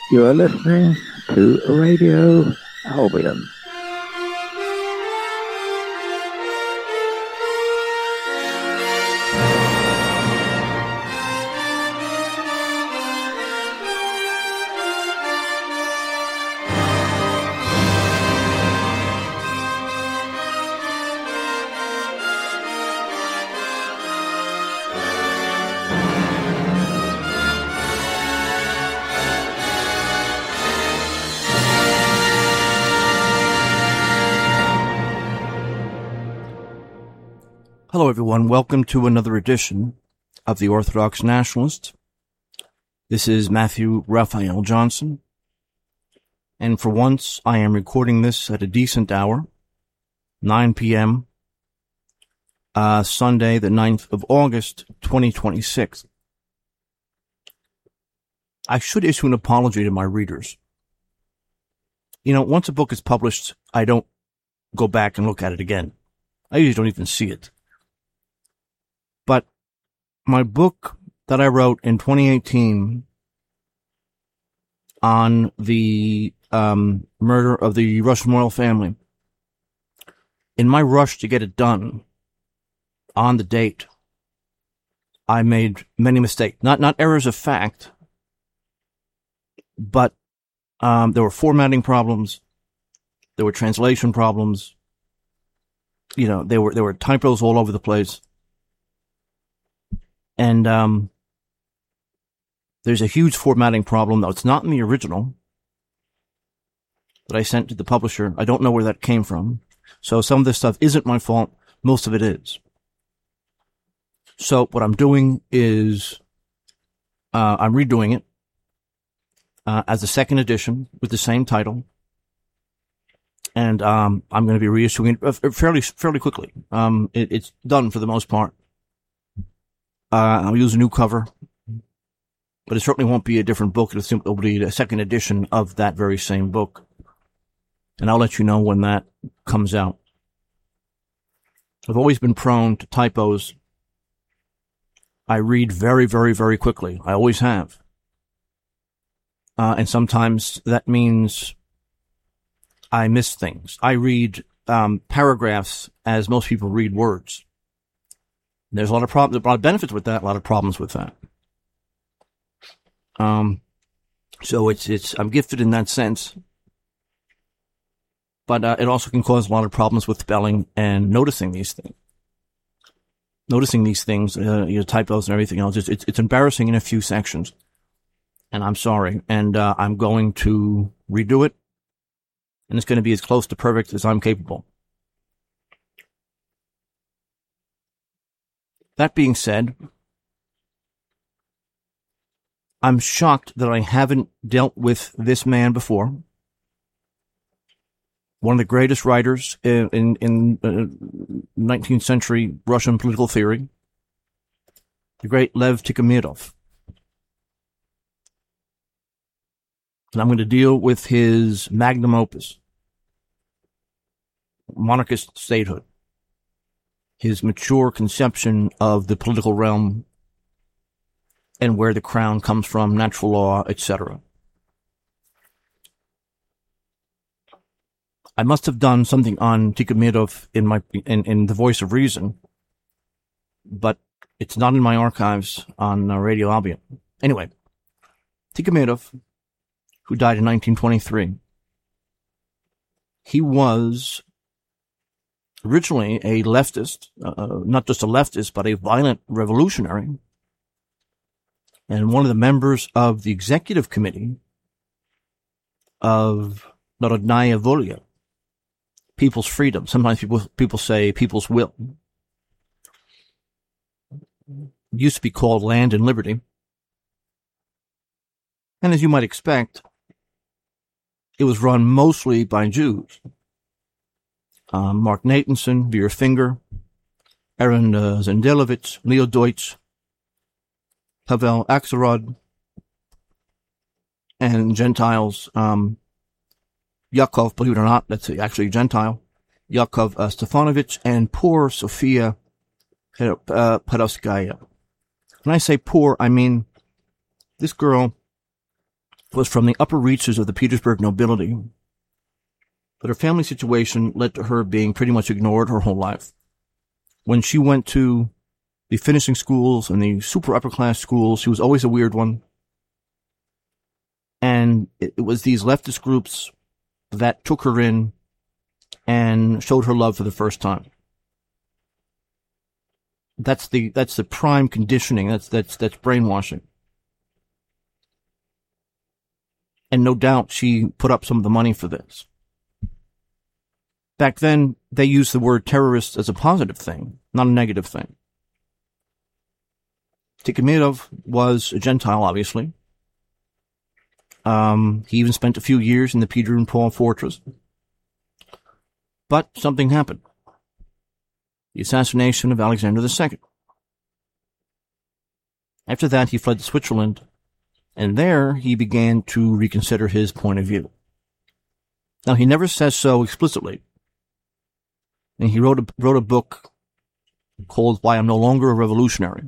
You are listening to Radio Albion. Hello, everyone. Welcome to another edition of The Orthodox Nationalist. This is Matthew Raphael Johnson. And for once, I am recording this at a decent hour, 9 p.m., Sunday, the 9th of August, 2026. I should issue an apology to my readers. You know, once a book is published, I don't go back and look at it again. I usually don't even see it. But my book that I wrote in 2018 on the murder of the Russian royal family, in my rush to get it done on the date, I made many mistakes. Not errors of fact, but there were formatting problems, there were translation problems, you know, there were typos all over the place. And there's a huge formatting problem, though it's not in the original that I sent to the publisher. I don't know where that came from. So some of this stuff isn't my fault. Most of it is. So what I'm doing is I'm redoing it as a second edition with the same title. And I'm going to be reissuing it fairly quickly. It's done for the most part. I'll use a new cover, but it certainly won't be a different book. It'll be a second edition of that very same book. And I'll let you know when that comes out. I've always been prone to typos. I read very, very, very quickly. I always have. And sometimes that means I miss things. I read paragraphs as most people read words. There's a lot of benefits with that, a lot of problems with that. So I'm gifted in that sense. But it also can cause a lot of problems with spelling and noticing these things. Typos and everything else. It's embarrassing in a few sections. And I'm sorry. And I'm going to redo it. And it's going to be as close to perfect as I'm capable. That being said, I'm shocked that I haven't dealt with this man before. One of the greatest writers in 19th century Russian political theory, the great Lev Tikhomirov. And I'm going to deal with his magnum opus, Monarchist Statehood. His mature conception of the political realm and where the crown comes from, natural law, etc. I must have done something on Tikhomirov in The Voice of Reason, but it's not in my archives on Radio Albion. Anyway, Tikhomirov, who died in 1923, he was originally a leftist, not just a leftist, but a violent revolutionary, and one of the members of the executive committee of Narodnaya Volya, People's Freedom. Sometimes people say People's Will. It used to be called Land and Liberty. And as you might expect, it was run mostly by Jews. Mark Natanson, Vera Finger, Aaron Zendelovich, Leo Deutsch, Pavel Axelrod, and Gentiles, Yakov, believe it or not, that's actually a Gentile, Yakov Stefanovich, and poor Sofia Podolskaya. When I say poor, I mean this girl was from the upper reaches of the Petersburg nobility, but her family situation led to her being pretty much ignored her whole life. When she went to the finishing schools and the super upper class schools, she was always a weird one. And it was these leftist groups that took her in and showed her love for the first time. That's the prime conditioning. That's brainwashing. And no doubt she put up some of the money for this. Back then, they used the word terrorist as a positive thing, not a negative thing. Tikhomirov was a Gentile, obviously. He even spent a few years in the Peter and Paul fortress. But something happened. The assassination of Alexander II. After that, he fled to Switzerland, and there he began to reconsider his point of view. Now, he never says so explicitly. And he wrote a book called Why I'm No Longer a Revolutionary.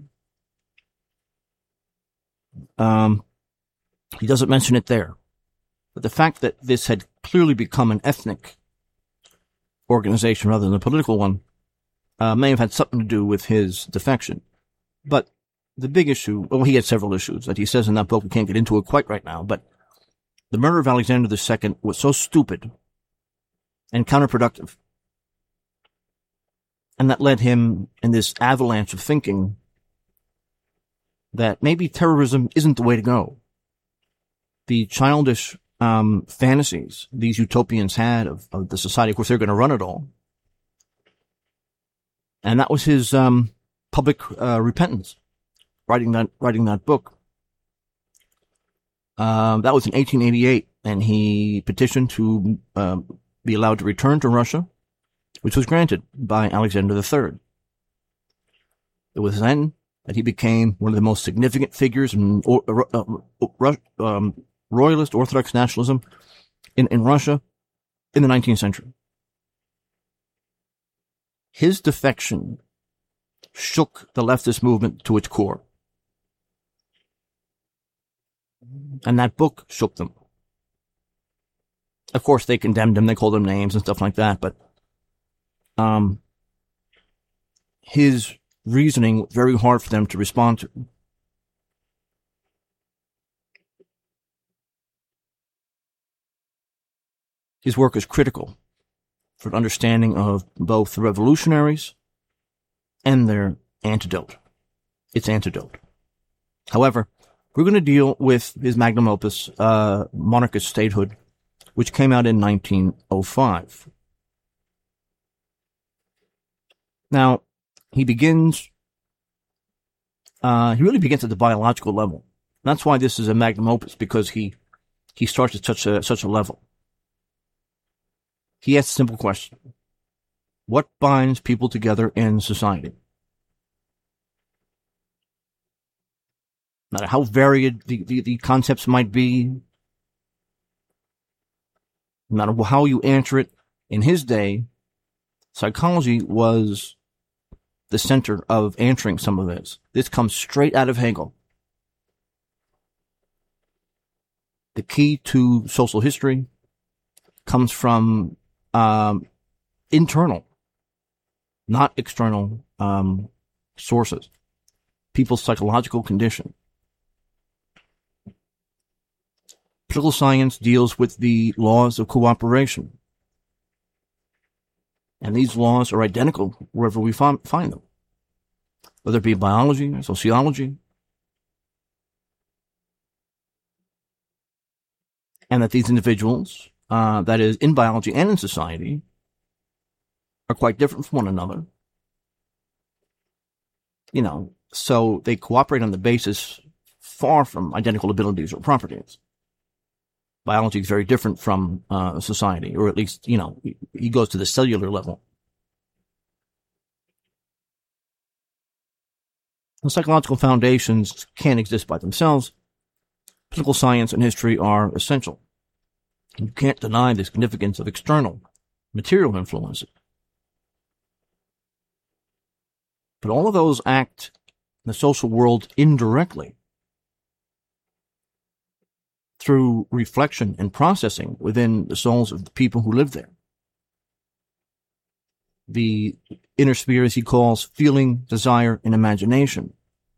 He doesn't mention it there. But the fact that this had clearly become an ethnic organization rather than a political one may have had something to do with his defection. But the big issue, well, he had several issues that he says in that book. We can't get into it quite right now, but the murder of Alexander II was so stupid and counterproductive. And that led him in this avalanche of thinking that maybe terrorism isn't the way to go. The childish fantasies these utopians had of the society, of course, they're going to run it all. And that was his public repentance, writing that book. That was in 1888, and he petitioned to be allowed to return to Russia, which was granted by Alexander III. It was then that he became one of the most significant figures in royalist Orthodox nationalism in Russia in the 19th century. His defection shook the leftist movement to its core. And that book shook them. Of course, they condemned him, they called him names and stuff like that, but his reasoning was very hard for them to respond to. His work is critical for an understanding of both the revolutionaries and their antidote. Its antidote. However, we're going to deal with his magnum opus, Monarchist Statehood, which came out in 1905. Now, he really begins at the biological level. That's why this is a magnum opus, because he starts at such a level. He asks a simple question. What binds people together in society? No matter how varied the concepts might be, no matter how you answer it, in his day, psychology was the center of answering some of this. This comes straight out of Hegel. The key to social history comes from internal, not external sources. People's psychological condition. Political science deals with the laws of cooperation. And these laws are identical wherever we find them, whether it be biology or sociology. And that these individuals, that is, in biology and in society, are quite different from one another. So they cooperate on the basis far from identical abilities or properties. Biology is very different from society, or at least, he goes to the cellular level. The psychological foundations can't exist by themselves. Political science and history are essential. You can't deny the significance of external, material influences. But all of those act in the social world indirectly. through reflection and processing within the souls of the people who live there. The inner sphere, as he calls, feeling, desire, and imagination.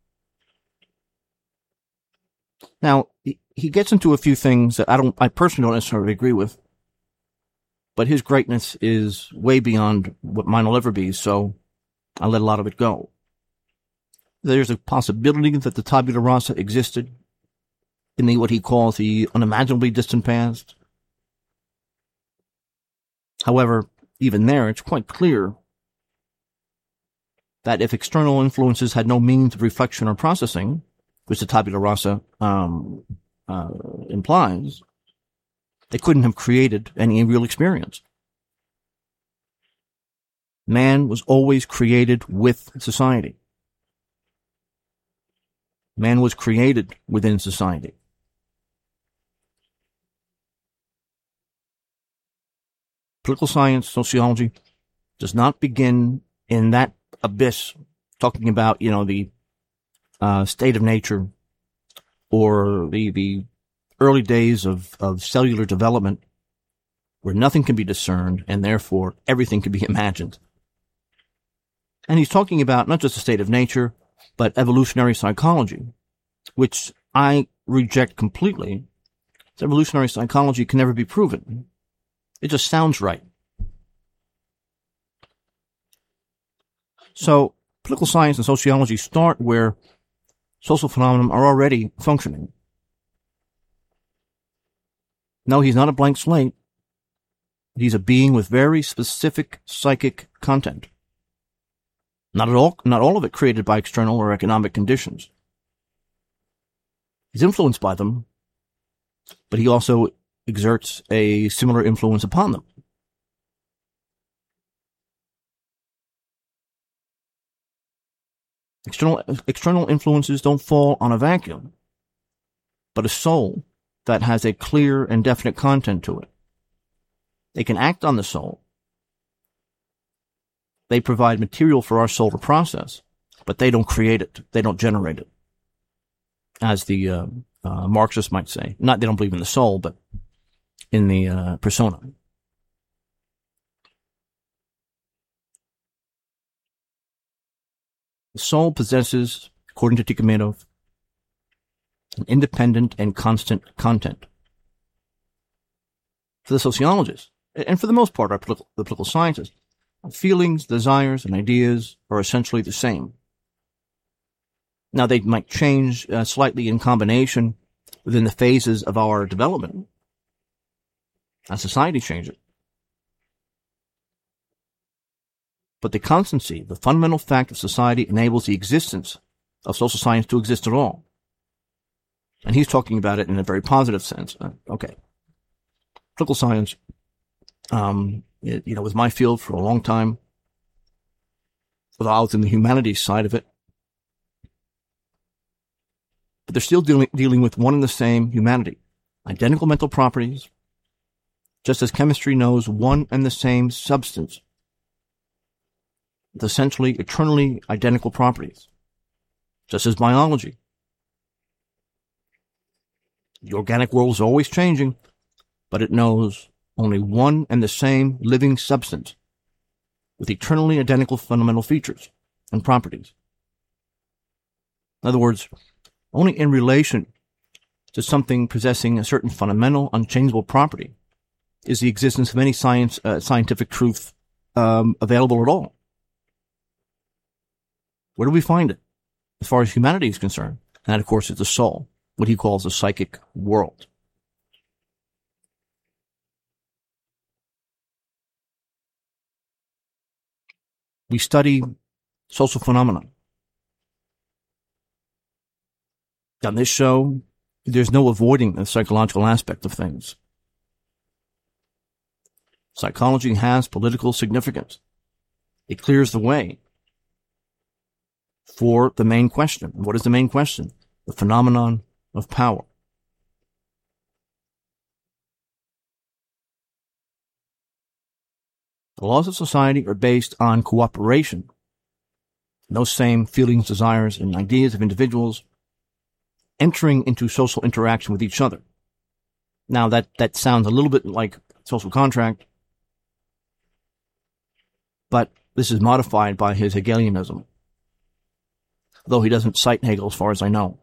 Now, he gets into a few things that I personally don't necessarily agree with, but his greatness is way beyond what mine will ever be, so I let a lot of it go. There's a possibility that the tabula rasa existed in what he calls the unimaginably distant past. However, even there, it's quite clear that if external influences had no means of reflection or processing, which the tabula rasa implies, they couldn't have created any real experience. Man was always created with society. Man was created within society. Political science, sociology, does not begin in that abyss, talking about, the state of nature or the early days of cellular development, where nothing can be discerned and therefore everything can be imagined. And he's talking about not just the state of nature, but evolutionary psychology, which I reject completely. Evolutionary psychology can never be proven. It just sounds right. So, political science and sociology start where social phenomena are already functioning. No, he's not a blank slate. He's a being with very specific psychic content. Not all of it created by external or economic conditions. He's influenced by them, but he also exerts a similar influence upon them. External influences don't fall on a vacuum, but a soul that has a clear and definite content to it. They can act on the soul. They provide material for our soul to process, but they don't create it. They don't generate it. As the Marxists might say. Not they don't believe in the soul, but in the persona. The soul possesses, according to Tikhometov, an independent and constant content. For the sociologists, and for the most part, the political scientists, feelings, desires, and ideas are essentially the same. Now, they might change slightly in combination within the phases of our development as society changes. But the constancy, the fundamental fact of society, enables the existence of social science to exist at all. And he's talking about it in a very positive sense. Okay. Political science, was my field for a long time. Although I was in the humanities side of it. But they're still dealing with one and the same humanity. Identical mental properties, just as chemistry knows one and the same substance, with essentially eternally identical properties, just as biology. The organic world is always changing, but it knows only one and the same living substance with eternally identical fundamental features and properties. In other words, only in relation to something possessing a certain fundamental, unchangeable property is the existence of any scientific truth available at all. Where do we find it? As far as humanity is concerned, and that, of course, is the soul, what he calls the psychic world. We study social phenomena. On this show, there's no avoiding the psychological aspect of things. Psychology has political significance. It clears the way for the main question. What is the main question? The phenomenon of power. The laws of society are based on cooperation. Those same feelings, desires, and ideas of individuals entering into social interaction with each other. Now that sounds a little bit like social contract, but this is modified by his Hegelianism, though he doesn't cite Hegel as far as I know.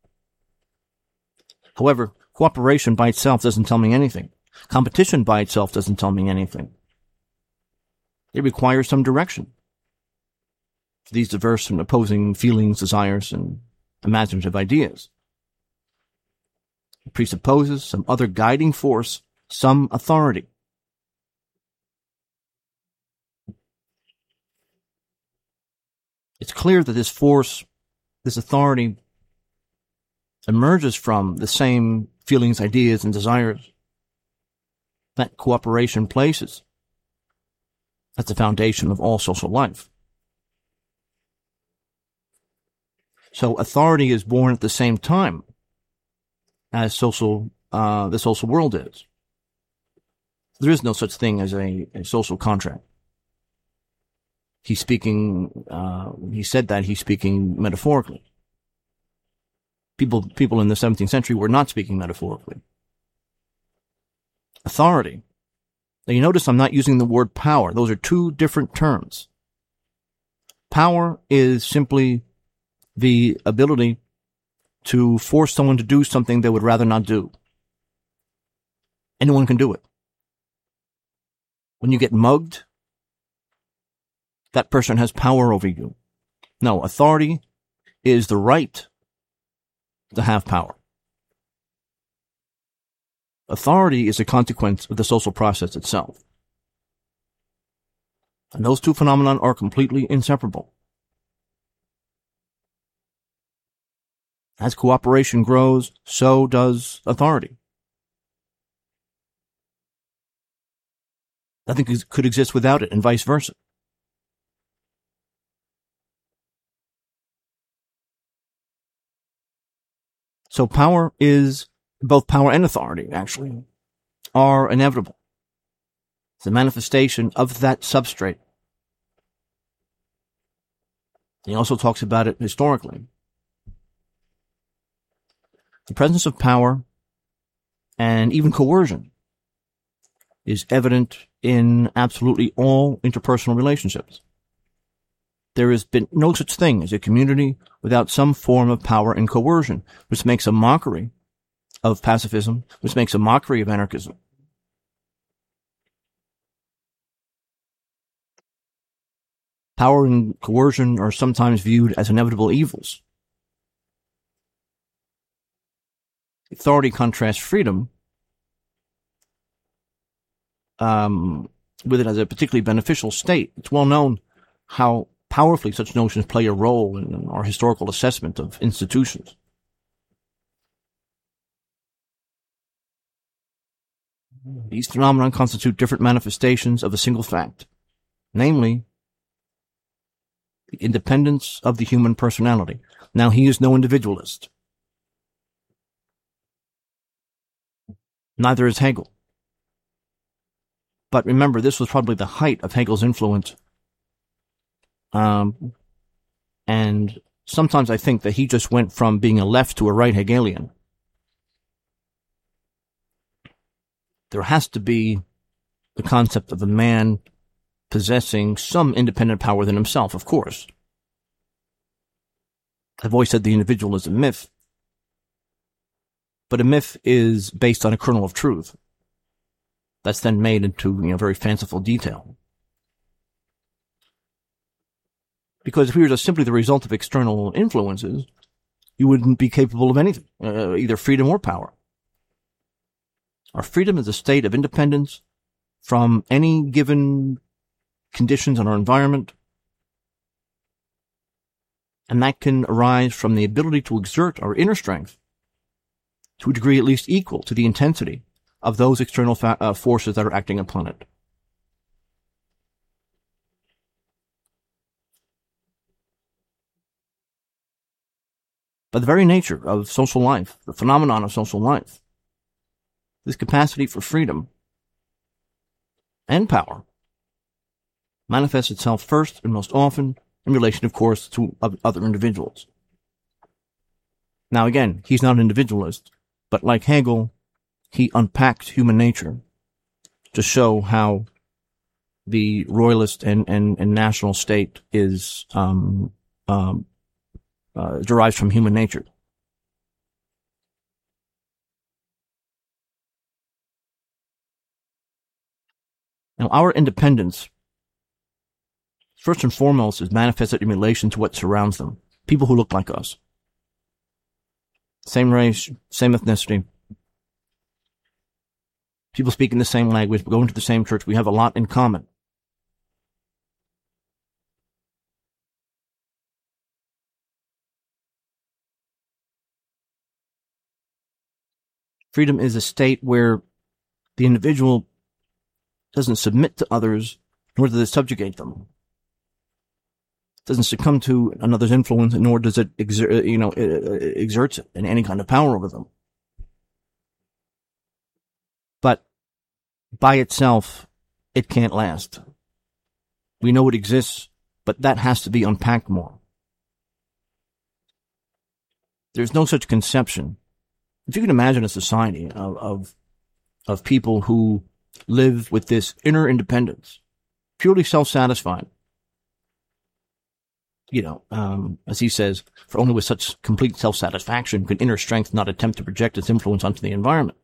However, cooperation by itself doesn't tell me anything. Competition by itself doesn't tell me anything. It requires some direction for these diverse and opposing feelings, desires, and imaginative ideas. It presupposes some other guiding force, some authority. It's clear that this force, this authority, emerges from the same feelings, ideas, and desires that cooperation places at the foundation of all social life. So authority is born at the same time as the social world is. There is no such thing as a social contract. He said that he's speaking metaphorically. People in the 17th century were not speaking metaphorically. Authority. Now you notice I'm not using the word power. Those are two different terms. Power is simply the ability to force someone to do something they would rather not do. Anyone can do it. When you get mugged, that person has power over you. No, authority is the right to have power. Authority is a consequence of the social process itself. And those two phenomena are completely inseparable. As cooperation grows, so does authority. Nothing could exist without it, and vice versa. So both power and authority, actually, are inevitable. It's a manifestation of that substrate. He also talks about it historically. The presence of power and even coercion is evident in absolutely all interpersonal relationships. There has been no such thing as a community without some form of power and coercion, which makes a mockery of pacifism, which makes a mockery of anarchism. Power and coercion are sometimes viewed as inevitable evils. Authority contrasts freedom with it as a particularly beneficial state. It's well known how powerfully such notions play a role in our historical assessment of institutions. These phenomena constitute different manifestations of a single fact, namely, the independence of the human personality. Now, he is no individualist. Neither is Hegel. But remember, this was probably the height of Hegel's influence. And sometimes I think that he just went from being a left to a right Hegelian. There has to be the concept of a man possessing some independent power within himself, of course. I've always said the individual is a myth. But a myth is based on a kernel of truth. That's then made into, very fanciful detail. Because if we were just simply the result of external influences, you wouldn't be capable of anything, either freedom or power. Our freedom is a state of independence from any given conditions in our environment, and that can arise from the ability to exert our inner strength to a degree at least equal to the intensity of those external forces that are acting upon it. By the very nature of social life, the phenomenon of social life, this capacity for freedom and power manifests itself first and most often in relation, of course, to other individuals. Now again, he's not an individualist, but like Hegel, he unpacked human nature to show how the royalist and national state is derives from human nature. Now, our independence, first and foremost, is manifested in relation to what surrounds them. People who look like us. Same race, same ethnicity. People speaking the same language, going to the same church. We have a lot in common. Freedom is a state where the individual doesn't submit to others, nor does it subjugate them. It doesn't succumb to another's influence, nor does it exerts it in any kind of power over them. But by itself, it can't last. We know it exists, but that has to be unpacked more. There's no such conception. If you can imagine a society of people who live with this inner independence, purely self-satisfied. As he says, for only with such complete self-satisfaction can inner strength not attempt to project its influence onto the environment.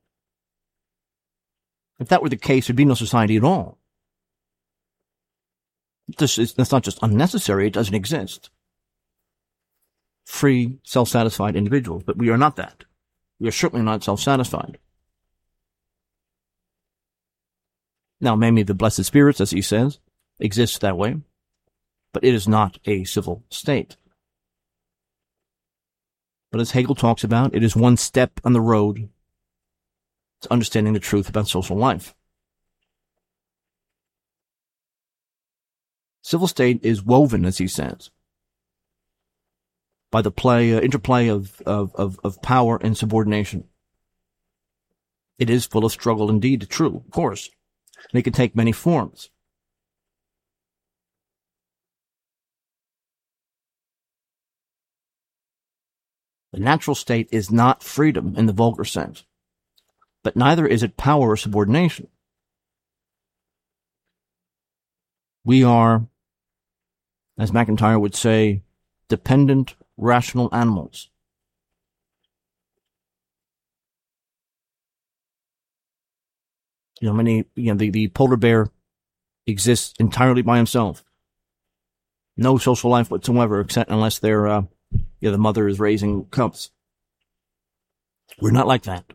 If that were the case, there'd be no society at all. That's not just unnecessary, it doesn't exist. Free, self-satisfied individuals, but we are not that. We are certainly not self-satisfied. Now, maybe the blessed spirits, as he says, exist that way, but it is not a civil state. But as Hegel talks about, it is one step on the road to understanding the truth about social life. Civil state is woven, as he says, by the interplay of power and subordination. It is full of struggle indeed, true, of course. They can take many forms. The natural state is not freedom in the vulgar sense, but neither is it power or subordination. We are, as MacIntyre would say, dependent, rational animals. The polar bear exists entirely by himself. No social life whatsoever, except unless the mother is raising cubs. We're not like that.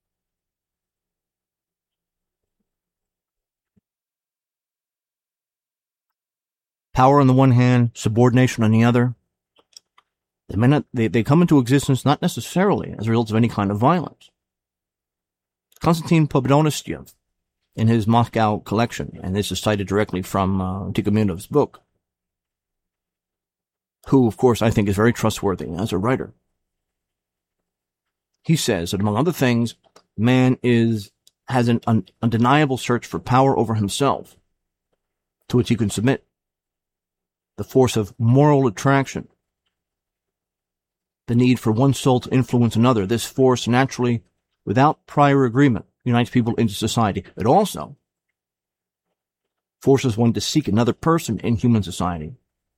Power on the one hand, subordination on the other. They come into existence not necessarily as a result of any kind of violence. Konstantin Pobedonostyev, in his Moscow collection, and this is cited directly from Tikhominov's book, who, of course, I think is very trustworthy as a writer. He says that, among other things, man has an undeniable search for power over himself, to which he can submit. The force of moral attraction, the need for one soul to influence another. This force naturally, without prior agreement, unites people into society. It also forces one to seek another person in human society,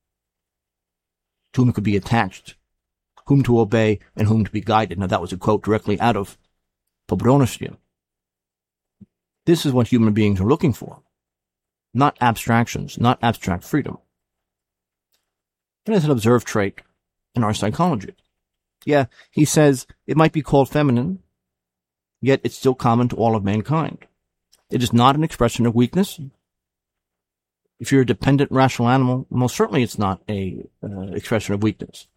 to whom could be attached, whom to obey, and whom to be guided. Now, that was a quote directly out of Pobedonostyev. This is what human beings are looking for, not abstractions, not abstract freedom. It is an observed trait in our psychology. Yeah, he says it might be called feminine, yet it's still common to all of mankind. It is not an expression of weakness. If you're a dependent, rational animal, most certainly it's not a expression of weakness.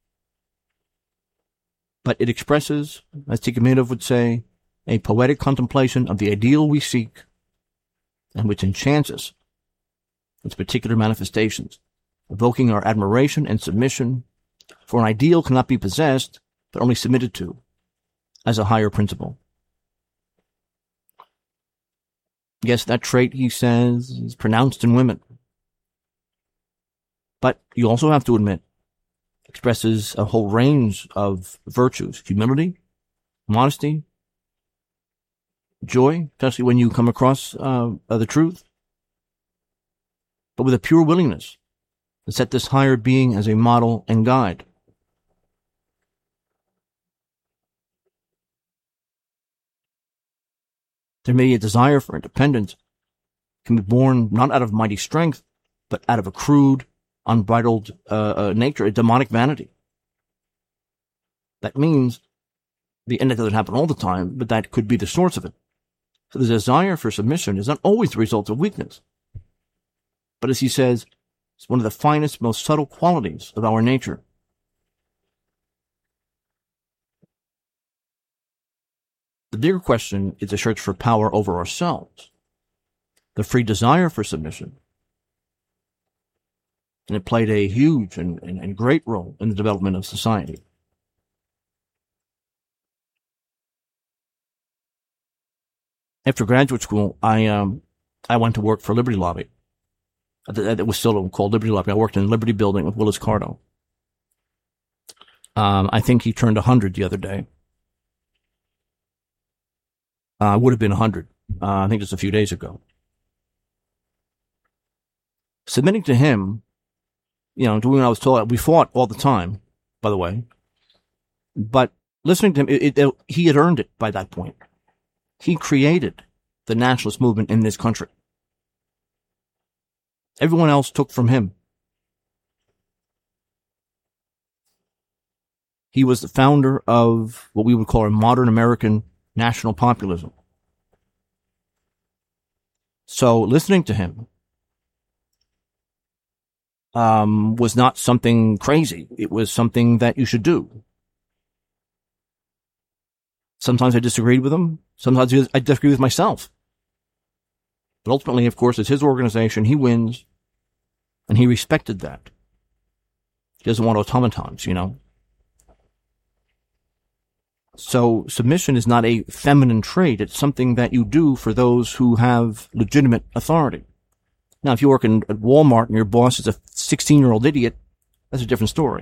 But it expresses, as Tikhominov would say, a poetic contemplation of the ideal we seek and which enchants us, its particular manifestations, evoking our admiration and submission, for an ideal cannot be possessed, but only submitted to, as a higher principle. Yes, that trait, he says, is pronounced in women. But you also have to admit, expresses a whole range of virtues: humility, modesty, joy, especially when you come across the truth, but with a pure willingness to set this higher being as a model and guide. There may be a desire for independence, can be born not out of mighty strength, but out of a crude, unbridled nature, a demonic vanity. That means, and that doesn't happen all the time, but that could be the source of it. So the desire for submission is not always the result of weakness. But as he says, it's one of the finest, most subtle qualities of our nature. The bigger question is the search for power over ourselves, the free desire for submission. And it played a huge and great role in the development of society. After graduate school, I went to work for Liberty Lobby. It was still called Liberty Lobby. I worked in Liberty Building with Willis Carto. I think he turned 100 the other day. Would have been 100. I think just a few days ago. Submitting to him, doing what I was told. We fought all the time, by the way. But listening to him, he had earned it by that point. He created the nationalist movement in this country. Everyone else took from him. He was the founder of what we would call a modern American national populism. So listening to him was not something crazy. It was something that you should do. Sometimes I disagreed with him. Sometimes I disagree with myself. But ultimately, of course, it's his organization. He wins. And he respected that. He doesn't want automatons, So submission is not a feminine trait. It's something that you do for those who have legitimate authority. Now, if you work at Walmart and your boss is a 16-year-old idiot, that's a different story.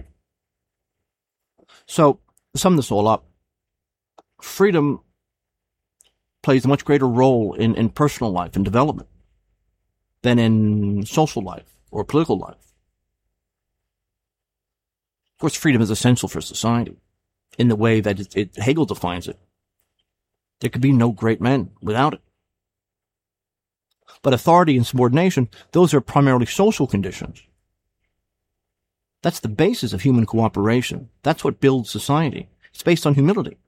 So, to sum this all up, freedom plays a much greater role in personal life and development than in social life or political life. Of course, freedom is essential for society in the way that Hegel defines it. There could be no great men without it. But authority and subordination, those are primarily social conditions. That's the basis of human cooperation. That's what builds society. It's based on humility.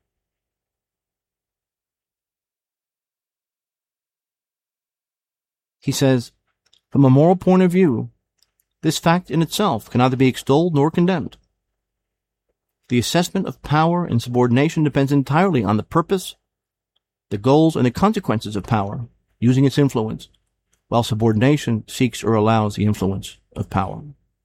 He says, from a moral point of view, this fact in itself can neither be extolled nor condemned. The assessment of power and subordination depends entirely on the purpose, the goals, and the consequences of power, using its influence, while subordination seeks or allows the influence of power.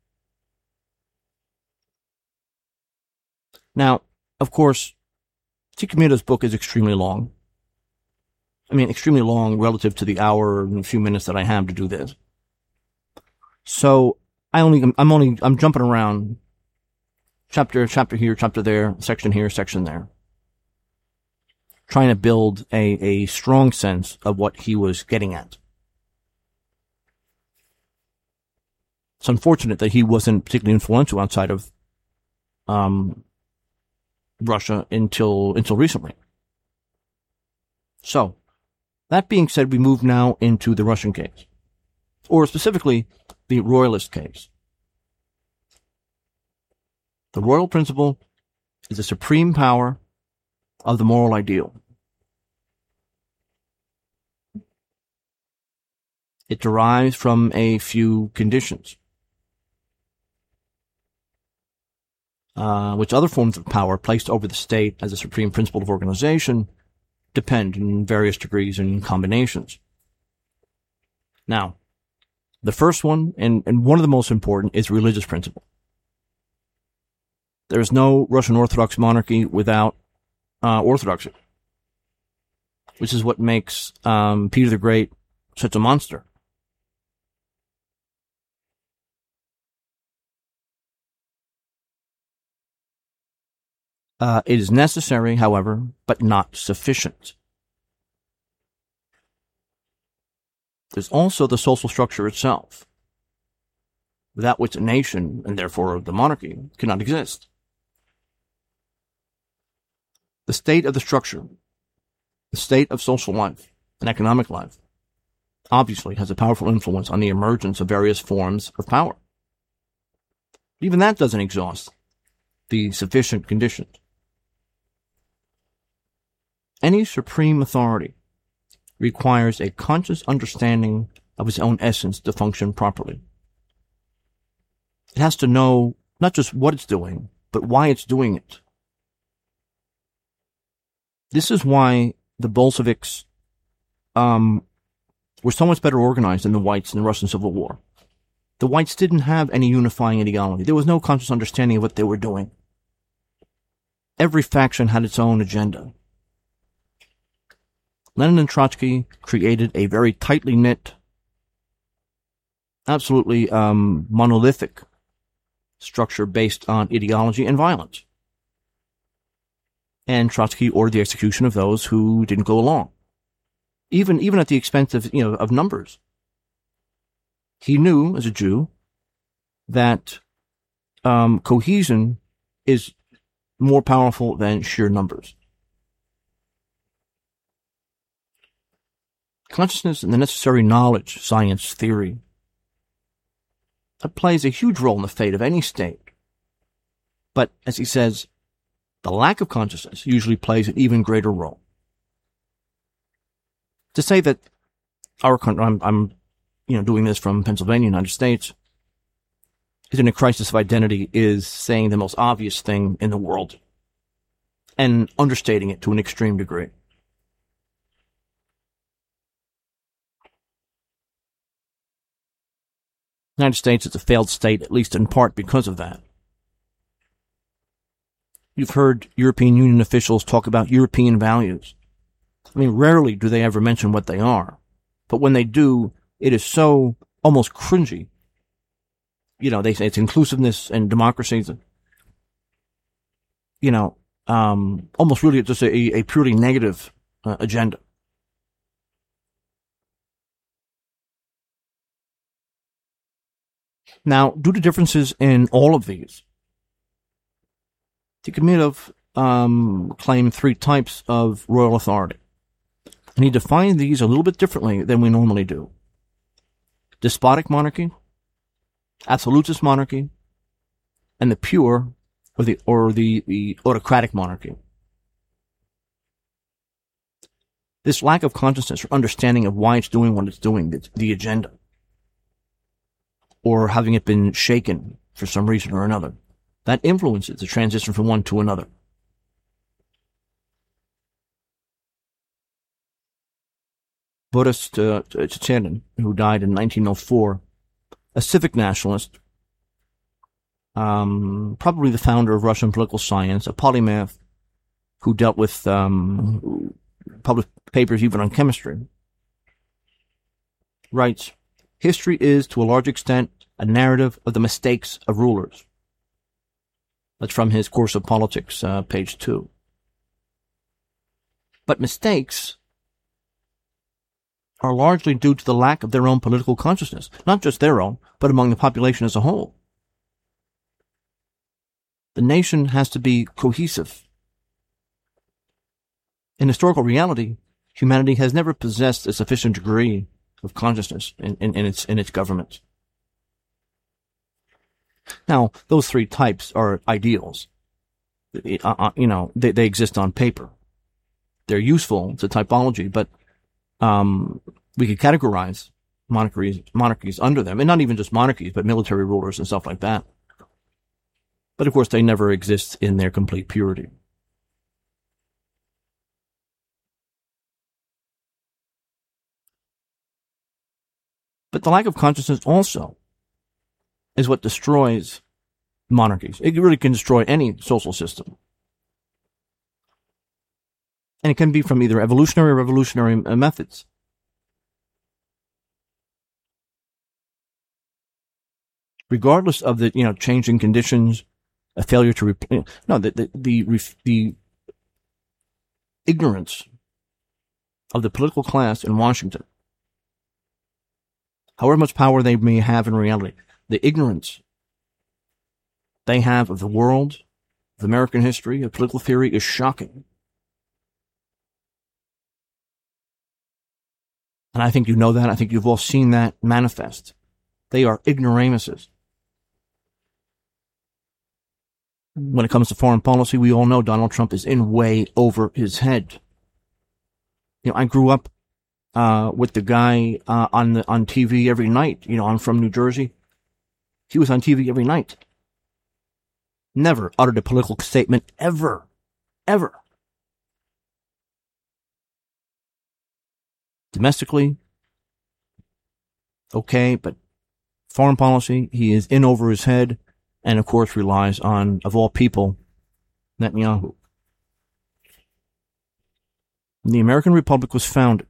Now, of course, Cicomito's book is extremely long. Extremely long relative to the hour and a few minutes that I have to do this. So I'm jumping around chapter here, chapter there, section here, section there, trying to build a strong sense of what he was getting at. It's unfortunate that he wasn't particularly influential outside of Russia until recently. So, that being said, we move now into the Russian case, or specifically the royalist case. The royal principle is the supreme power of the moral ideal. It derives from a few conditions, which other forms of power placed over the state as a supreme principle of organization depend in various degrees and combinations. Now, the first one, and one of the most important, is religious principle. There is no Russian Orthodox monarchy without orthodoxy, which is what makes Peter the Great such a monster. It is necessary, however, but not sufficient. there's also the social structure itself, without which a nation, and therefore the monarchy, cannot exist. The state of the structure, the state of social life and economic life, obviously has a powerful influence on the emergence of various forms of power. Even that doesn't exhaust the sufficient conditions. Any supreme authority requires a conscious understanding of its own essence to function properly. It has to know not just what it's doing, but why it's doing it. This is why the Bolsheviks were so much better organized than the whites in the Russian Civil War. The whites didn't have any unifying ideology. There was no conscious understanding of what they were doing. Every faction had its own agenda. Lenin and Trotsky created a very tightly knit, absolutely monolithic structure based on ideology and violence. And Trotsky ordered the execution of those who didn't go along, even at the expense of numbers. He knew, as a Jew, that cohesion is more powerful than sheer numbers. Consciousness and the necessary knowledge, science, theory, that plays a huge role in the fate of any state. But, as he says, the lack of consciousness usually plays an even greater role. To say that our country, I'm doing this from Pennsylvania, United States, is in a crisis of identity is saying the most obvious thing in the world and understating it to an extreme degree. The United States is a failed state, at least in part because of that. You've heard European Union officials talk about European values. I mean, rarely do they ever mention what they are. But when they do, it is so almost cringy. They say it's inclusiveness and democracy. Almost really just a purely negative agenda. Now, due to differences in all of these, Tikhonov claimed 3 types of royal authority. And he defined these a little bit differently than we normally do. Despotic monarchy, absolutist monarchy, and the pure or the autocratic monarchy. This lack of consciousness or understanding of why it's doing what it's doing, the agenda, or having it been shaken for some reason or another, that influences the transition from one to another. Boris Chicherin, who died in 1904, a civic nationalist, probably the founder of Russian political science, a polymath who dealt with published papers even on chemistry, writes, "History is, to a large extent, a narrative of the mistakes of rulers." That's from his Course of Politics, page 2. But mistakes are largely due to the lack of their own political consciousness, not just their own, but among the population as a whole. The nation has to be cohesive. In historical reality, humanity has never possessed a sufficient degree of consciousness in its government. Now, those 3 types are ideals. They exist on paper. They're useful. It's a typology, but we could categorize monarchies under them, and not even just monarchies, but military rulers and stuff like that. But of course, they never exist in their complete purity. But the lack of consciousness also is what destroys monarchies. It really can destroy any social system. And it can be from either evolutionary or revolutionary methods. Regardless of the, changing conditions, a failure to, the ignorance of the political class in Washington however much power they may have in reality, the ignorance they have of the world, of American history, of political theory is shocking. And I think you know that. I think you've all seen that manifest. They are ignoramuses. When it comes to foreign policy, we all know Donald Trump is in way over his head. You know, I grew up with the guy on TV every night. You know, I'm from New Jersey. He was on TV every night. Never uttered a political statement ever. Domestically, okay, but foreign policy, he is in over his head, and of course relies on, of all people, Netanyahu. The American Republic was founded.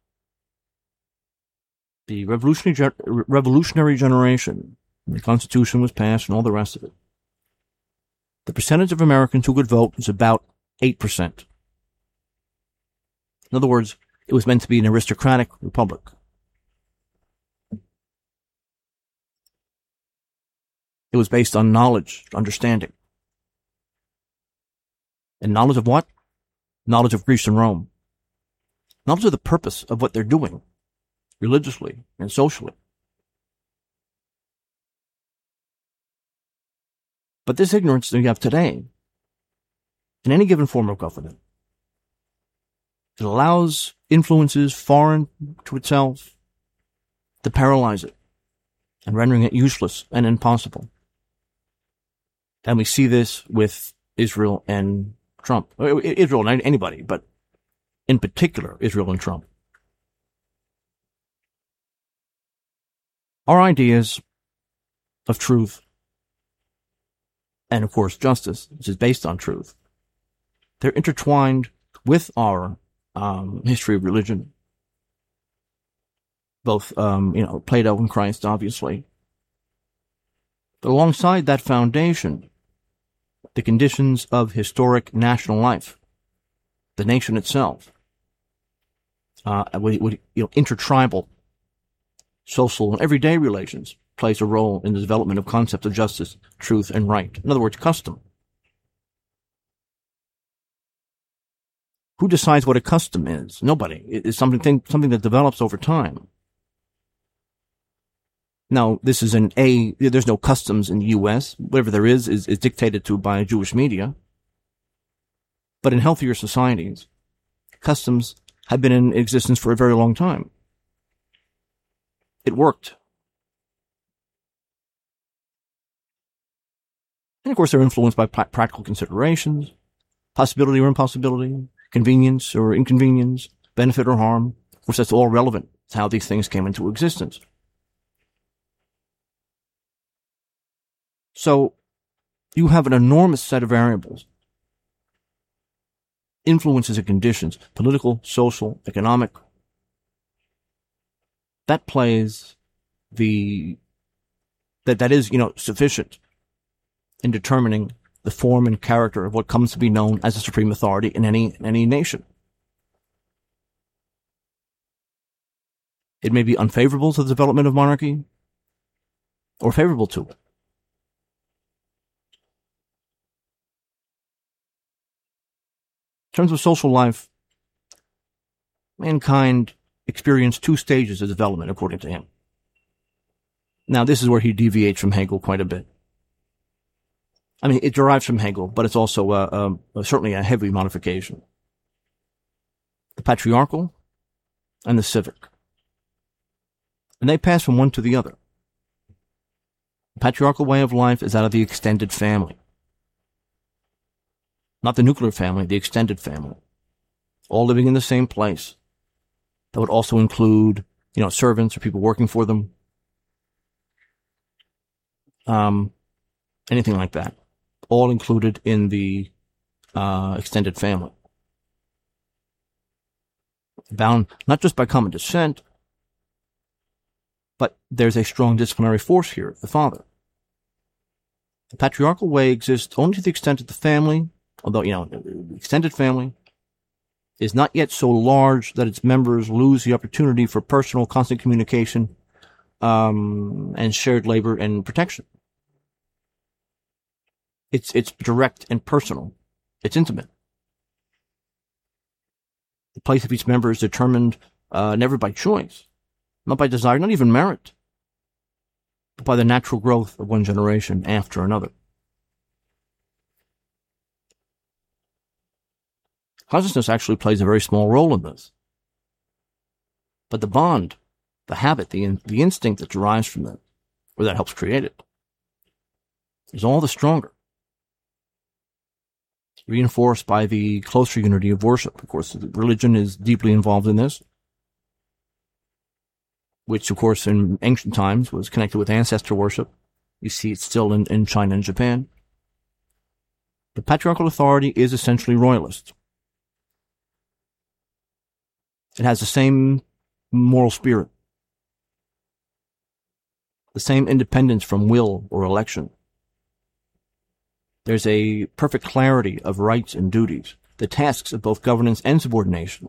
The revolutionary generation, the Constitution was passed and all the rest of it. The percentage of Americans who could vote was about 8%. In other words, it was meant to be an aristocratic republic. It was based on knowledge, understanding. And knowledge of what? Knowledge of Greece and Rome. Knowledge of the purpose of what they're doing, religiously and socially. But this ignorance that you have today, in any given form of government, it allows influences foreign to itself to paralyze it and rendering it useless and impossible. And we see this with Israel and Trump. Israel and anybody, but in particular, Israel and Trump. Our ideas of truth and, of course, justice, which is based on truth, they're intertwined with our history of religion. Both, Plato and Christ, obviously. But alongside that foundation, the conditions of historic national life, the nation itself, intertribal, social, and everyday relations plays a role in the development of concepts of justice, truth, and right. In other words, custom. Who decides what a custom is? Nobody. It's something that develops over time. Now, this is there's no customs in the U.S. Whatever there is dictated to by Jewish media. But in healthier societies, customs have been in existence for a very long time. It worked. And of course, they're influenced by practical considerations, possibility or impossibility, convenience or inconvenience, benefit or harm. Of course, that's all relevant to how these things came into existence. So, you have an enormous set of variables, influences and conditions, political, social, economic, that plays that is sufficient in determining the form and character of what comes to be known as the supreme authority in any nation. It may be unfavorable to the development of monarchy or favorable to it. In terms of social life, mankind experienced two stages of development, according to him. Now, this is where he deviates from Hegel quite a bit. I mean, it derives from Hegel, but it's also certainly a heavy modification. The patriarchal and the civic. And they pass from one to the other. The patriarchal way of life is that of the extended family. Not the nuclear family, the extended family. All living in the same place. That would also include, servants or people working for them. Anything like that. All included in the extended family. Bound not just by common descent, but there's a strong disciplinary force here, the father. The patriarchal way exists only to the extent that the family, although, the extended family is not yet so large that its members lose the opportunity for personal, constant communication and shared labor and protection. It's direct and personal. It's intimate. The place of each member is determined never by choice, not by desire, not even merit, but by the natural growth of one generation after another. Consciousness actually plays a very small role in this. But the bond, the habit, the instinct that derives from that, or that helps create it, is all the stronger. Reinforced by the closer unity of worship. Of course, religion is deeply involved in this, which, of course, in ancient times was connected with ancestor worship. You see it still in China and Japan. The patriarchal authority is essentially royalist. It has the same moral spirit, the same independence from will or election. There's a perfect clarity of rights and duties, the tasks of both governance and subordination.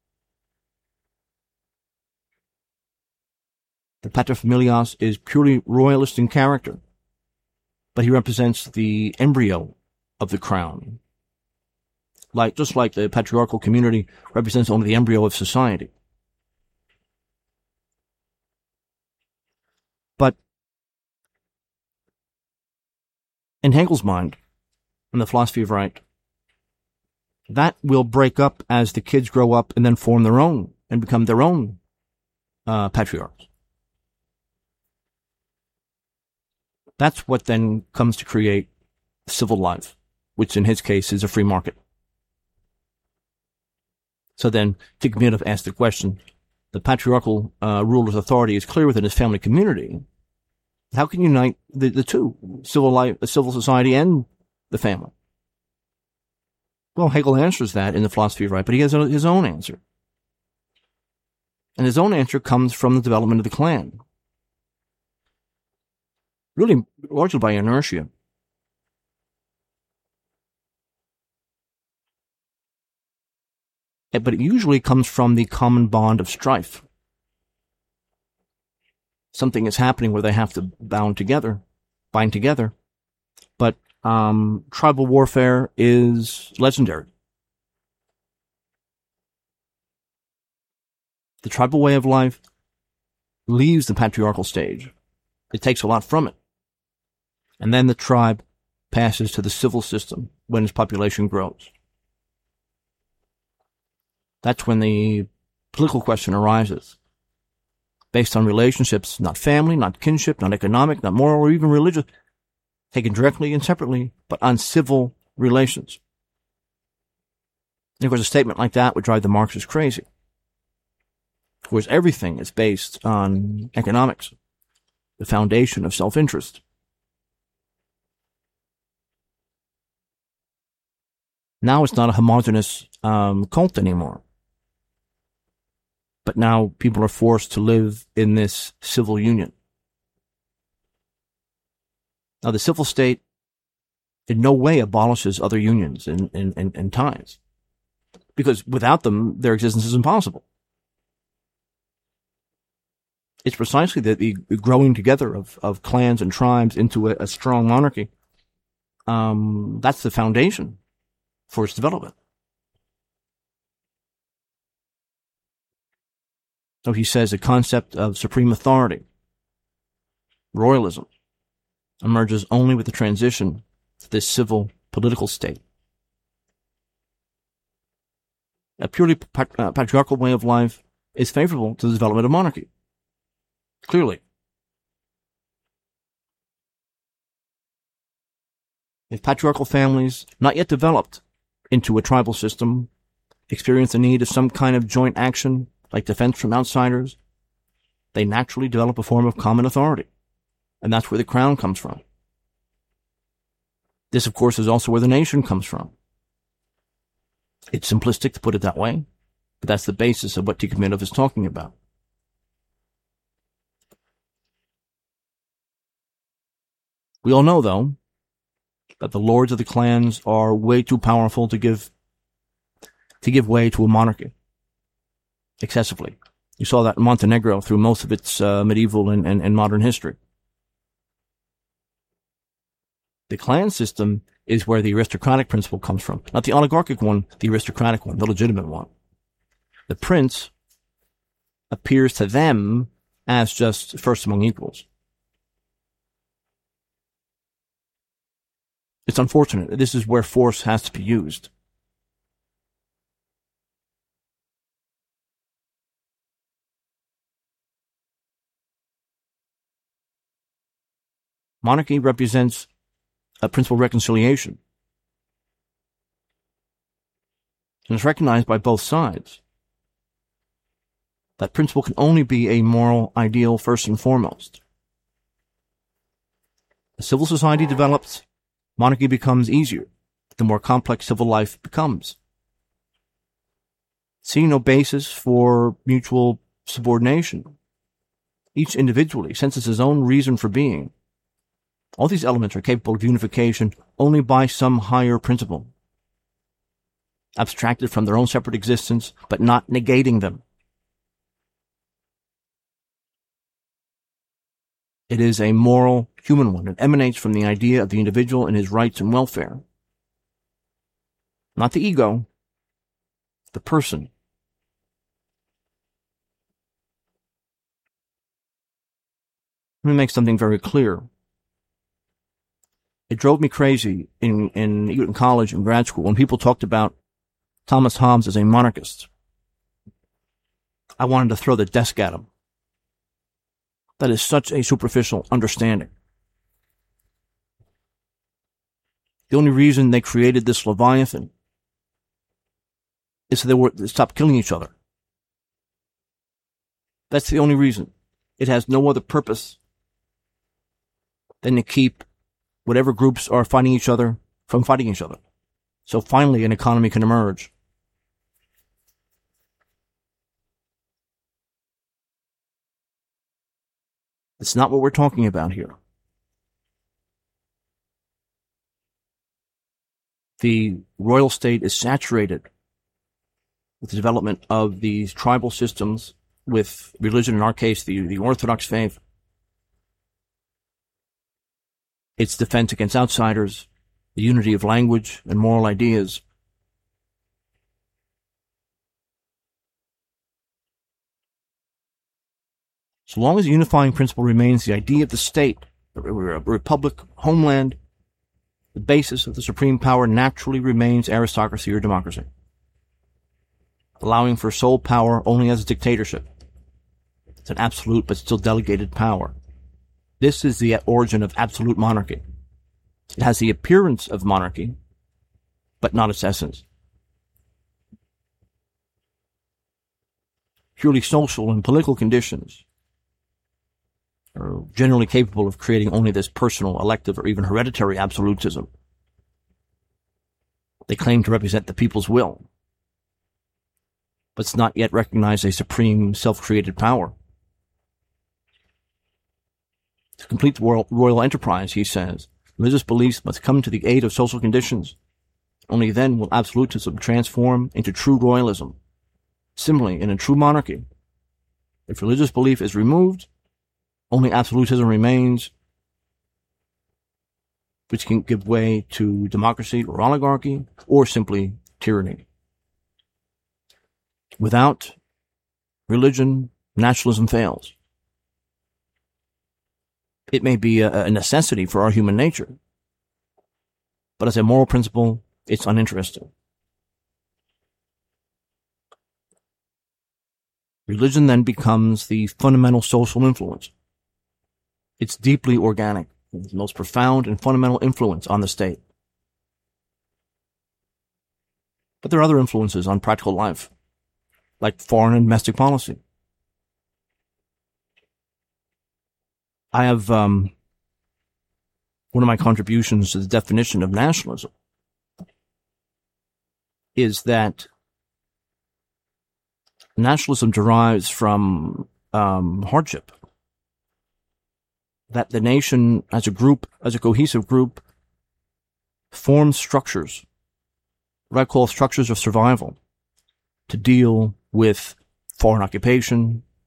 The paterfamilias is purely royalist in character, but he represents the embryo of the crown. Just like the patriarchal community represents only the embryo of society. But in Hegel's mind, in the philosophy of right, that will break up as the kids grow up and then form their own and become their own patriarchs. That's what then comes to create civil life, which in his case is a free market. So then, Tikhonov asked the question, the patriarchal ruler's authority is clear within his family community. How can you unite the two, civil life, civil society and the family? Well, Hegel answers that in the philosophy of right, but he has his own answer. And his own answer comes from the development of the clan. Really, largely by inertia. But it usually comes from the common bond of strife. Something is happening where they have to bind together, but tribal warfare is legendary. The tribal way of life leaves the patriarchal stage. It takes a lot from it. And then the tribe passes to the civil system when its population grows. That's when the political question arises, based on relationships, not family, not kinship, not economic, not moral, or even religious, taken directly and separately, but on civil relations. And of course, a statement like that would drive the Marxists crazy. Of course, everything is based on economics, the foundation of self-interest. Now it's not a homogeneous cult anymore. But now people are forced to live in this civil union. Now the civil state in no way abolishes other unions and ties. Because without them, their existence is impossible. It's precisely the growing together of clans and tribes into a strong monarchy. That's the foundation for its development. So he says the concept of supreme authority, royalism, emerges only with the transition to this civil political state. A purely patriarchal way of life is favorable to the development of monarchy. Clearly. If patriarchal families, not yet developed into a tribal system, experience the need of some kind of joint action, like defense from outsiders, they naturally develop a form of common authority. And that's where the crown comes from. This, of course, is also where the nation comes from. It's simplistic to put it that way, but that's the basis of what Tikhonov is talking about. We all know, though, that the lords of the clans are way too powerful to give way to a monarchy. Excessively. You saw that in Montenegro through most of its medieval and modern history. The clan system is where the aristocratic principle comes from. Not the oligarchic one, the aristocratic one, the legitimate one. The prince appears to them as just first among equals. It's unfortunate. This is where force has to be used. Monarchy represents a principle of reconciliation. And it's recognized by both sides. That principle can only be a moral ideal first and foremost. As civil society develops, monarchy becomes easier, the more complex civil life becomes. Seeing no basis for mutual subordination, each individually senses his own reason for being. All these elements are capable of unification only by some higher principle, abstracted from their own separate existence, but not negating them. It is a moral, human one. It emanates from the idea of the individual and his rights and welfare. Not the ego, the person. Let me make something very clear. It drove me crazy in Eton College and grad school when people talked about Thomas Hobbes as a monarchist. I wanted to throw the desk at him. That is such a superficial understanding. The only reason they created this Leviathan is so they stop killing each other. That's the only reason. It has no other purpose than to keep whatever groups are fighting each other from fighting each other. So finally an economy can emerge. It's not what we're talking about here. The royal state is saturated with the development of these tribal systems with religion, in our case, the Orthodox faith. Its defense against outsiders, the unity of language and moral ideas. So long as the unifying principle remains the idea of the state, a republic, homeland, the basis of the supreme power naturally remains aristocracy or democracy, allowing for sole power only as a dictatorship. It's an absolute but still delegated power. This is the origin of absolute monarchy. It has the appearance of monarchy, but not its essence. Purely social and political conditions are generally capable of creating only this personal, elective, or even hereditary absolutism. They claim to represent the people's will, but it's not yet recognized a supreme, self-created power. To complete the royal enterprise, he says, religious beliefs must come to the aid of social conditions. Only then will absolutism transform into true royalism. Similarly, in a true monarchy, if religious belief is removed, only absolutism remains, which can give way to democracy or oligarchy, or simply tyranny. Without religion, nationalism fails. It may be a necessity for our human nature, but as a moral principle, it's uninteresting. Religion then becomes the fundamental social influence. It's deeply organic, the most profound and fundamental influence on the state. But there are other influences on practical life, like foreign and domestic policy. I have one of my contributions to the definition of nationalism is that nationalism derives from hardship. That the nation as a group, as a cohesive group, forms structures, what I call structures of survival, to deal with foreign occupation,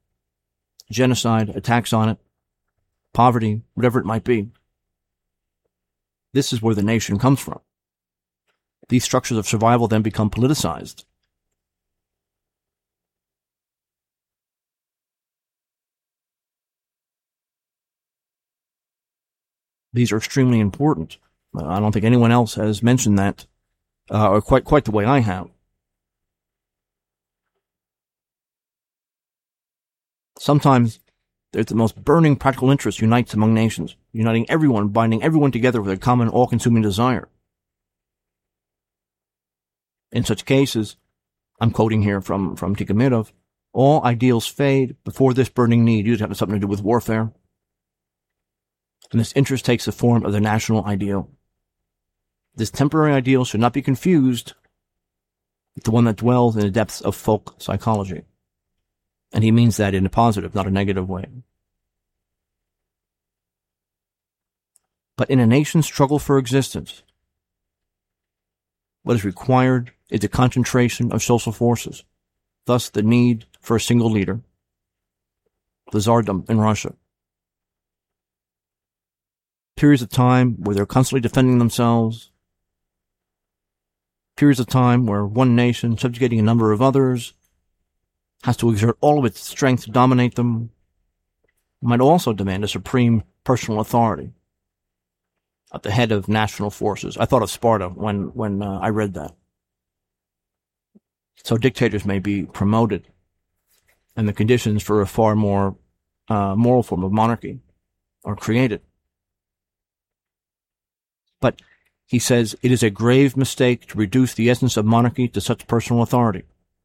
genocide, attacks on it, poverty, whatever it might be. This is where the nation comes from. These structures of survival then become politicized. These are extremely important. I don't think anyone else has mentioned that, or quite the way I have. Sometimes there's the most burning practical interest unites among nations, uniting everyone, binding everyone together with a common all-consuming desire. In such cases, I'm quoting here from Tikhomirov, all ideals fade before this burning need, usually has something to do with warfare. And this interest takes the form of the national ideal. This temporary ideal should not be confused with the one that dwells in the depths of folk psychology. And he means that in a positive, not a negative way. But in a nation's struggle for existence, what is required is a concentration of social forces, thus the need for a single leader, the Tsardom in Russia. Periods of time where they're constantly defending themselves, periods of time where one nation, subjugating a number of others, has to exert all of its strength to dominate them, might also demand a supreme personal authority at the head of national forces. I thought of Sparta when I read that. So dictators may be promoted, and the conditions for a far more moral form of monarchy are created. But he says it is a grave mistake to reduce the essence of monarchy to such personal authority.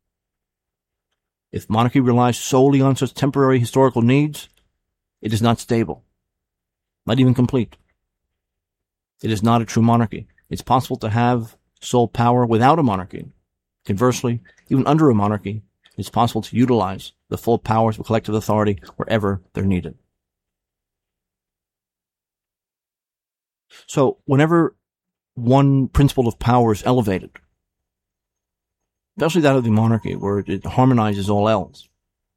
If monarchy relies solely on such temporary historical needs, it is not stable, not even complete. It is not a true monarchy. It's possible to have sole power without a monarchy. Conversely, even under a monarchy, it's possible to utilize the full powers of collective authority wherever they're needed. So, whenever one principle of power is elevated, especially that of the monarchy, where it harmonizes all else,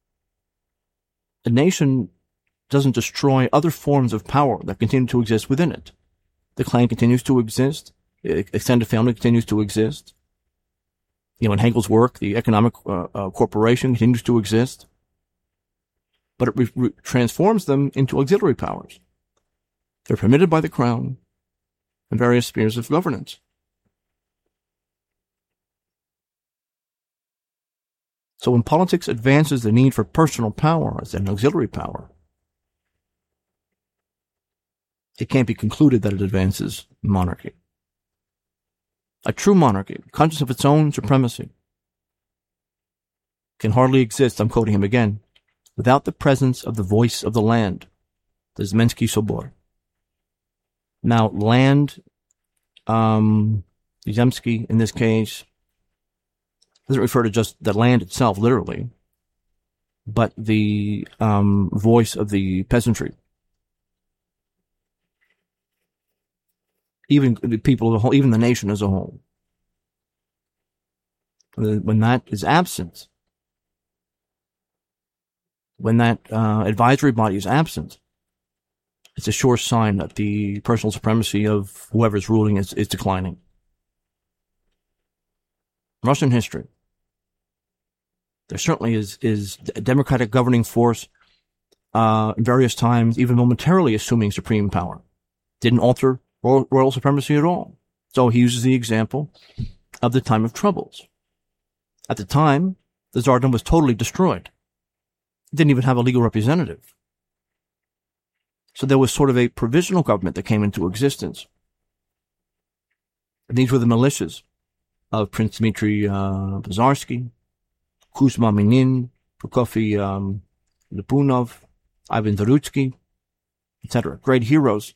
a nation doesn't destroy other forms of power that continue to exist within it. The clan continues to exist. The extended family continues to exist. In Hegel's work, the economic corporation continues to exist. But it transforms them into auxiliary powers. They're permitted by the crown in various spheres of governance. So when politics advances the need for personal power as an auxiliary power, it can't be concluded that it advances monarchy. A true monarchy, conscious of its own supremacy, can hardly exist, I'm quoting him again, without the presence of the voice of the land, the Zmensky Sobor. Now, land, Zemsky in this case, doesn't refer to just the land itself, literally, but the voice of the peasantry. Even the people as a whole, even the nation as a whole. When that is absent, when that advisory body is absent, it's a sure sign that the personal supremacy of whoever's ruling is declining. Russian history. There certainly is a democratic governing force in various times, even momentarily assuming supreme power. Didn't alter royal supremacy at all. So he uses the example of the time of troubles. At the time, the Tsardom was totally destroyed. It didn't even have a legal representative. So there was sort of a provisional government that came into existence. And these were the militias of Prince Dmitry Bozarsky, Kuzma Minin, Prokofy Lipunov, Ivan Zarutsky, etc. Great heroes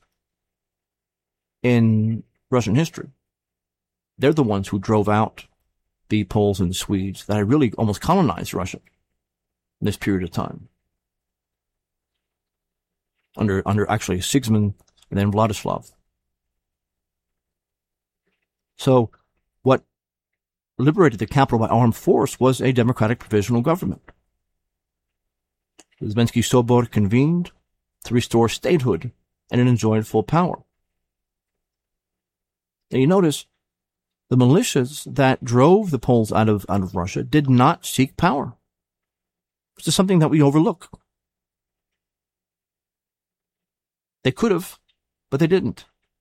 in Russian history. They're the ones who drove out the Poles and the Swedes that had really almost colonized Russia in this period of time. Under actually Sigismund and then Vladislav. So what liberated the capital by armed force was a democratic provisional government. The Zmensky Sobor convened to restore statehood, and it enjoyed full power. And you notice the militias that drove the Poles out of Russia did not seek power. This is something that we overlook. They could have, but they didn't.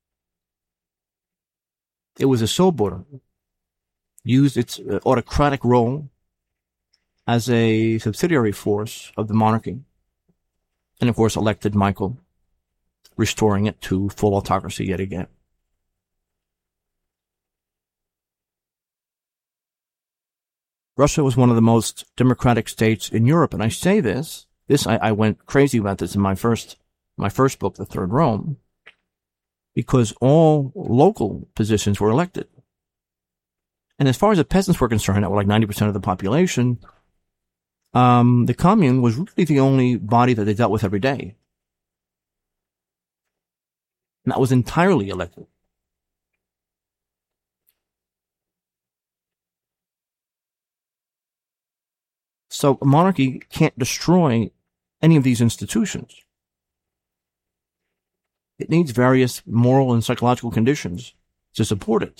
It was a Sobor used its autocratic role as a subsidiary force of the monarchy, and of course elected Michael, restoring it to full autocracy yet again. Russia was one of the most democratic states in Europe, and I say this I went crazy about this in my first book, The Third Rome, because all local positions were elected. And as far as the peasants were concerned, that were like 90% of the population, the commune was really the only body that they dealt with every day. And that was entirely elected. So a monarchy can't destroy any of these institutions. It needs various moral and psychological conditions to support it.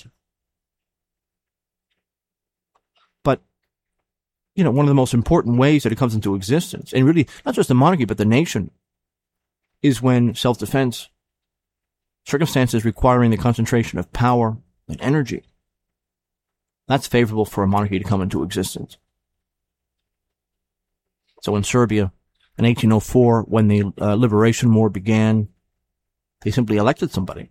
But, one of the most important ways that it comes into existence, and really not just the monarchy but the nation, is when self-defense, circumstances requiring the concentration of power and energy, that's favorable for a monarchy to come into existence. So in Serbia, in 1804, when the Liberation War began, they simply elected somebody.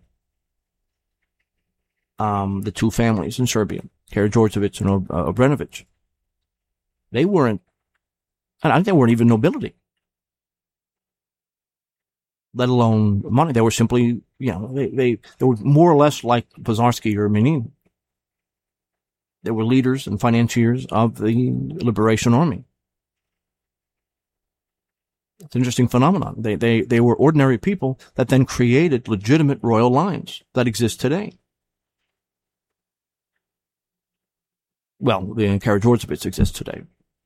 The two families in Serbia, Karađorđević and Obrenović, they weren't even nobility, let alone money. They were simply, they were more or less like Požarski or Menin. They were leaders and financiers of the Liberation Army. It's an interesting phenomenon. They were ordinary people that then created legitimate royal lines that exist today. Well, the Karađorđević exists today.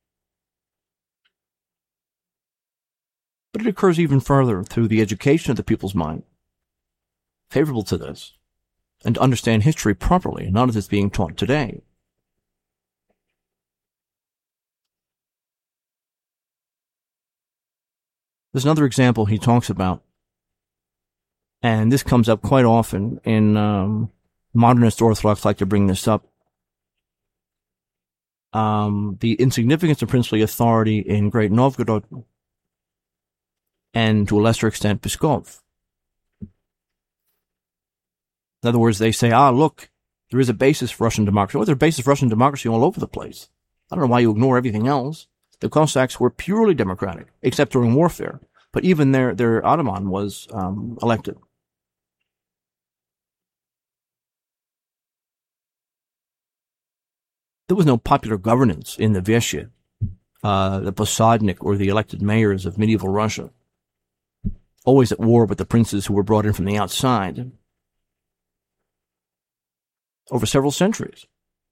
But it occurs even further through the education of the people's mind, favorable to this, and to understand history properly, not as it's being taught today. There's another example he talks about, and this comes up quite often in modernist Orthodox like to bring this up. The insignificance of princely authority in Great Novgorod and to a lesser extent Pskov. In other words, they say, look, there is a basis for Russian democracy. Well, there's a basis for Russian democracy all over the place. I don't know why you ignore everything else. The Cossacks were purely democratic, except during warfare. But even their Ataman was elected. There was no popular governance in the Vyeshye, the Posadnik, or the elected mayors of medieval Russia, always at war with the princes who were brought in from the outside over several centuries.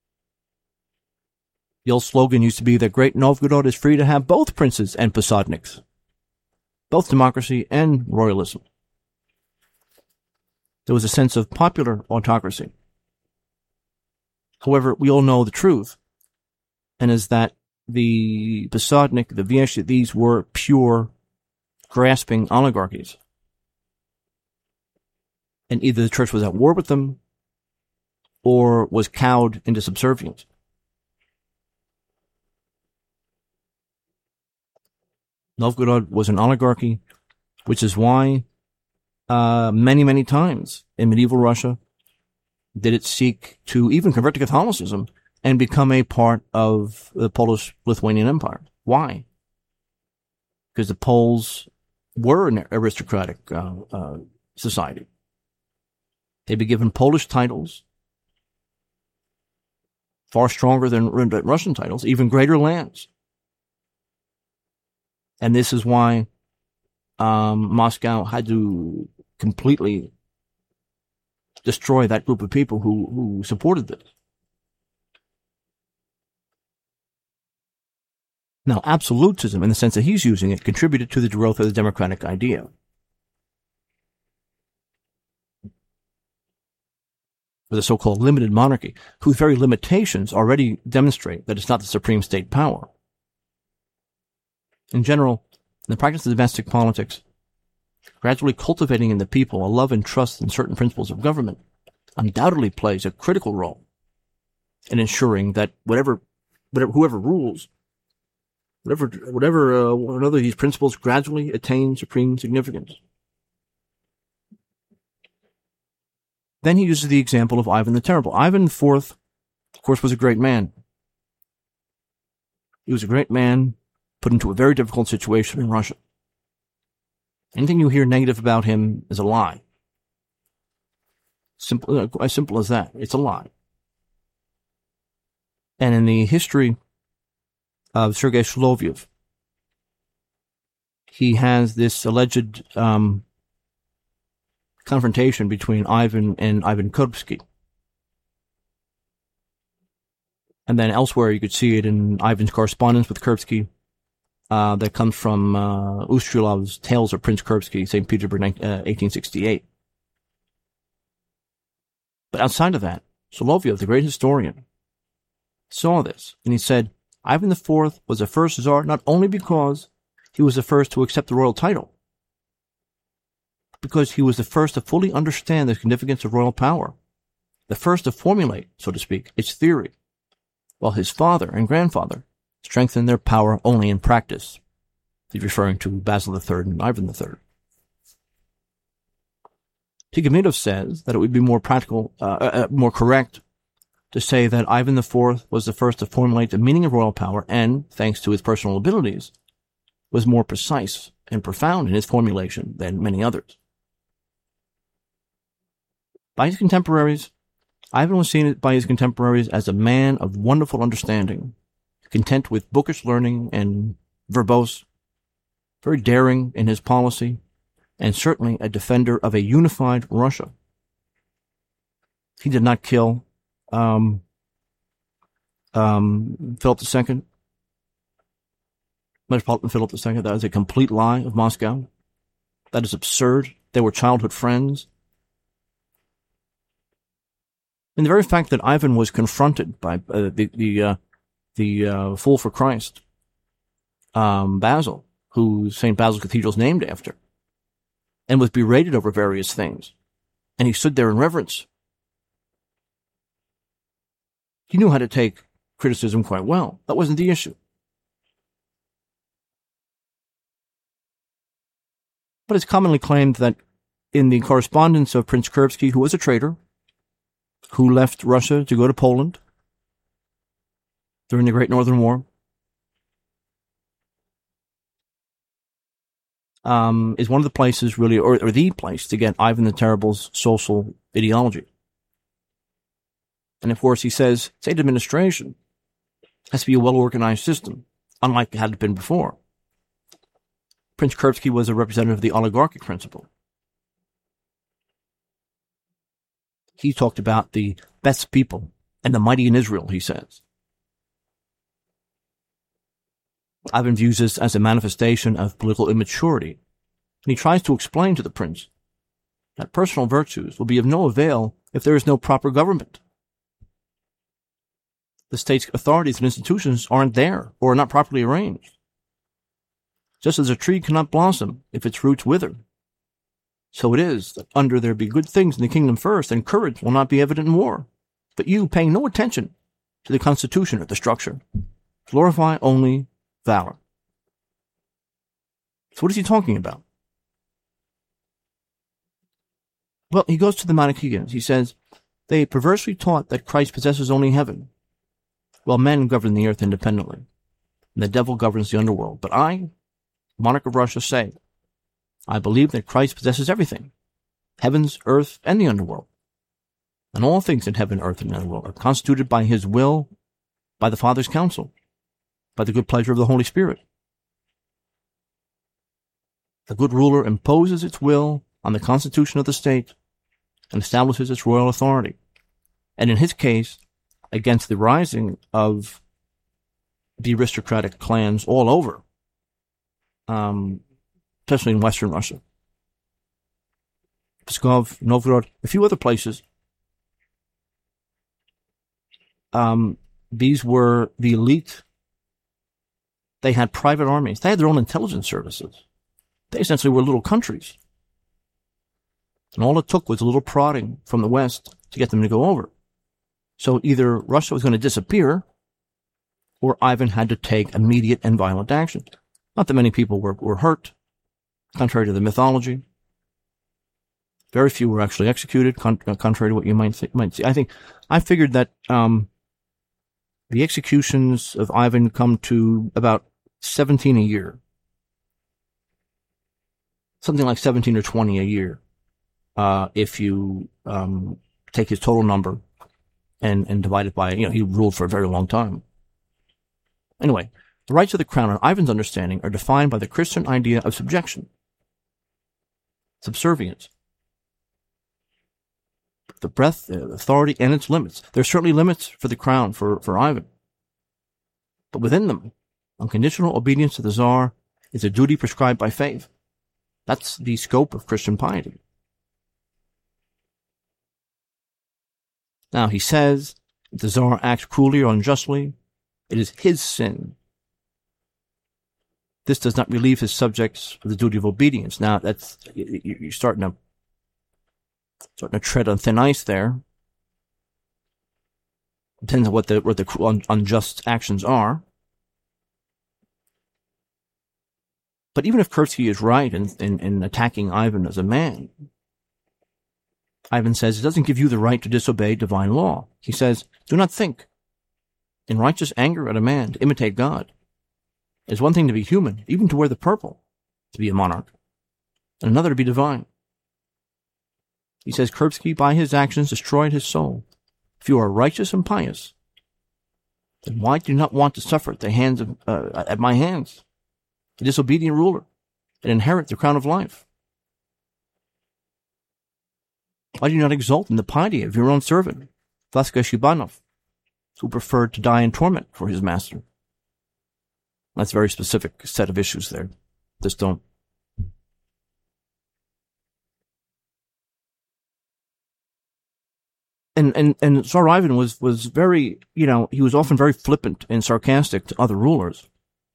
The old slogan used to be that Great Novgorod is free to have both princes and Posadniks, both democracy and royalism. There was a sense of popular autocracy. However, we all know the truth, and is that the Posadnik, the Vyeshye, these were pure, grasping oligarchies. And either the church was at war with them, or was cowed into subservience. Novgorod was an oligarchy, which is why many, many times in medieval Russia did it seek to even convert to Catholicism and become a part of the Polish-Lithuanian Empire. Why? Because the Poles were an aristocratic society. They'd be given Polish titles, far stronger than Russian titles, even greater lands. And this is why Moscow had to completely destroy that group of people who supported this. Now, absolutism, in the sense that he's using it, contributed to the growth of the democratic idea. For the so-called limited monarchy, whose very limitations already demonstrate that it's not the supreme state power. In general, in the practice of domestic politics, gradually cultivating in the people a love and trust in certain principles of government undoubtedly plays a critical role in ensuring that whoever rules, one of these principles gradually attain supreme significance. Then he uses the example of Ivan the Terrible. Ivan IV, of course, was a great man. He was a great man put into a very difficult situation in Russia. Anything you hear negative about him is a lie. As simple as that. It's a lie. And in the history of Sergei Solovyev, he has this alleged confrontation between Ivan and Ivan Kurbsky. And then elsewhere you could see it in Ivan's correspondence with Kurbsky that comes from Ustryov's Tales of Prince Kurbsky, St. Petersburg, 1868. But outside of that, Solovyev, the great historian, saw this, and he said, Ivan IV was the first Tsar not only because he was the first to accept the royal title, because he was the first to fully understand the significance of royal power, the first to formulate, so to speak, its theory, while his father and grandfather strengthened their power only in practice. He's referring to Basil III and Ivan III. Tikhonov says that it would be more correct to say that Ivan IV was the first to formulate the meaning of royal power and, thanks to his personal abilities, was more precise and profound in his formulation than many others. By his contemporaries, Ivan was seen by his contemporaries as a man of wonderful understanding, content with bookish learning and verbose, very daring in his policy, and certainly a defender of a unified Russia. He did not kill Philip II, Metropolitan Philip II. That is a complete lie of Moscow. That is absurd. They were childhood friends. And the very fact that Ivan was confronted by the fool for Christ, Basil, who St. Basil's Cathedral is named after, and was berated over various things, and he stood there in reverence. He knew how to take criticism quite well. That wasn't the issue. But it's commonly claimed that in the correspondence of Prince Kurbsky, who was a traitor, who left Russia to go to Poland during the Great Northern War, is one of the places really, or the place to get Ivan the Terrible's social ideology. And of course he says, state administration has to be a well-organized system, unlike it had been before. Prince Kurbsky was a representative of the oligarchic principle. He talked about the best people and the mighty in Israel, he says. Ivan views this as a manifestation of political immaturity, and he tries to explain to the prince that personal virtues will be of no avail if there is no proper government. The state's authorities and institutions aren't there or are not properly arranged. Just as a tree cannot blossom if its roots wither, so it is that under there be good things in the kingdom first, and courage will not be evident in war. But you, paying no attention to the constitution or the structure, glorify only valor. So what is he talking about? Well, he goes to the Manichaeans. He says, they perversely taught that Christ possesses only heaven, while men govern the earth independently, and the devil governs the underworld. But I, monarch of Russia, say, I believe that Christ possesses everything, heavens, earth, and the underworld. And all things in heaven, earth, and underworld are constituted by his will, by the Father's counsel, by the good pleasure of the Holy Spirit. The good ruler imposes its will on the constitution of the state and establishes its royal authority. And in his case, against the rising of the aristocratic clans all over, especially in Western Russia. Pskov, Novgorod, a few other places. These were the elite. They had private armies. They had their own intelligence services. They essentially were little countries. And all it took was a little prodding from the West to get them to go over. So either Russia was going to disappear, or Ivan had to take immediate and violent action. Not that many people were hurt, contrary to the mythology. Very few were actually executed, contrary to what you might see. I figured that the executions of Ivan come to about 17 a year. Something like 17 or 20 a year, if you take his total number and divide it by, he ruled for a very long time. Anyway, the rights of the crown, in Ivan's understanding, are defined by the Christian idea of subjection, subservience. The breadth, the authority, and its limits. There are certainly limits for the crown, for Ivan. But within them, unconditional obedience to the Tsar is a duty prescribed by faith. That's the scope of Christian piety. Now, he says, if the Tsar acts cruelly or unjustly, it is his sin. This does not relieve his subjects of the duty of obedience. Now, you're starting to tread on thin ice there. Depends on what the unjust actions are. But even if Kurbsky is right in attacking Ivan as a man, Ivan says it doesn't give you the right to disobey divine law. He says, do not think. In righteous anger at a man to imitate God. It is one thing to be human, even to wear the purple, to be a monarch, and another to be divine. He says Kurbsky, by his actions, destroyed his soul. If you are righteous and pious, then why do you not want to suffer at the hands of at my hands, the disobedient ruler, and inherit the crown of life? Why do you not exult in the piety of your own servant, Vaska Shibanov, who preferred to die in torment for his master? That's a very specific set of issues there. Just don't. And Tsar Ivan was very, he was often very flippant and sarcastic to other rulers.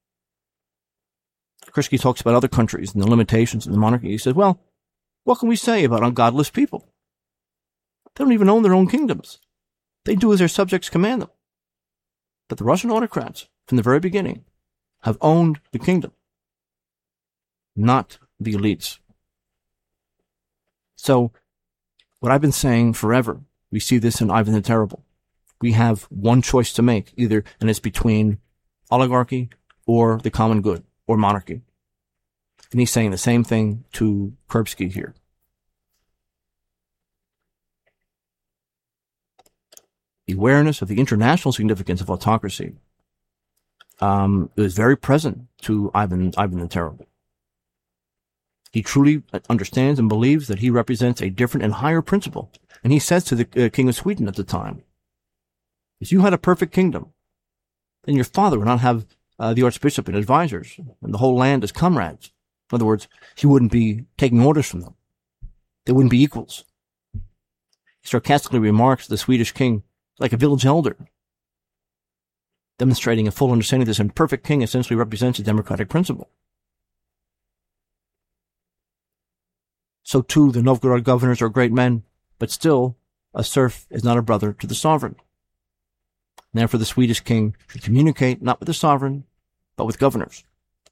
Kurbsky talks about other countries and the limitations of the monarchy. He says, well, what can we say about ungodless people? They don't even own their own kingdoms. They do as their subjects command them. But the Russian autocrats, from the very beginning, have owned the kingdom, not the elites. So, what I've been saying forever, we see this in Ivan the Terrible. We have one choice to make, and it's between oligarchy or the common good, or monarchy. And he's saying the same thing to Kurbsky here. The awareness of the international significance of autocracy is very present to Ivan the Terrible. He truly understands and believes that he represents a different and higher principle. And he says to the king of Sweden at the time, if you had a perfect kingdom, then your father would not have the archbishop and advisors and the whole land as comrades. In other words, he wouldn't be taking orders from them. They wouldn't be equals. He sarcastically remarks to the Swedish king, like a village elder, demonstrating a full understanding this imperfect king essentially represents a democratic principle. So too, the Novgorod governors are great men, but still, a serf is not a brother to the sovereign. Therefore, the Swedish king should communicate not with the sovereign, but with governors.